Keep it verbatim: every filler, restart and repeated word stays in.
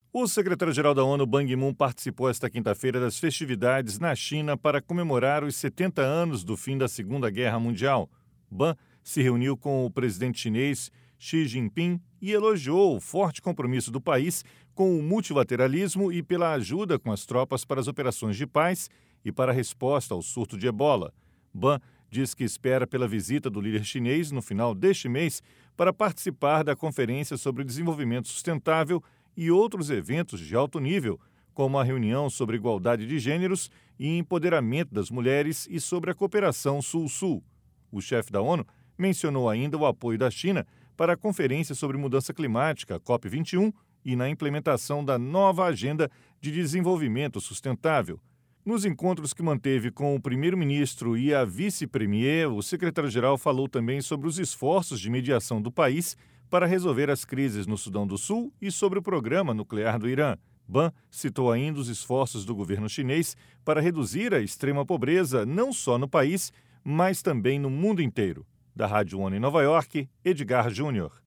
O secretário-geral da ONU, Ban Ki-moon, participou esta quinta-feira das festividades na China para comemorar os setenta anos do fim da Segunda Guerra Mundial. Ban se reuniu com o presidente chinês Xi Jinping e elogiou o forte compromisso do país com o multilateralismo e pela ajuda com as tropas para as operações de paz e para a resposta ao surto de ebola. Ban diz que espera pela visita do líder chinês no final deste mês para participar da Conferência sobre Desenvolvimento Sustentável e outros eventos de alto nível, como a reunião sobre igualdade de gêneros e empoderamento das mulheres e sobre a cooperação Sul-Sul. O chefe da ONU mencionou ainda o apoio da China para a Conferência sobre Mudança Climática, COP vinte e um, e na implementação da nova Agenda de Desenvolvimento Sustentável. Nos encontros que manteve com o primeiro-ministro e a vice-premier, o secretário-geral falou também sobre os esforços de mediação do país para resolver as crises no Sudão do Sul e sobre o programa nuclear do Irã. Ban citou ainda os esforços do governo chinês para reduzir a extrema pobreza não só no país, mas também no mundo inteiro. Da Rádio ONU em Nova York, Edgar Júnior.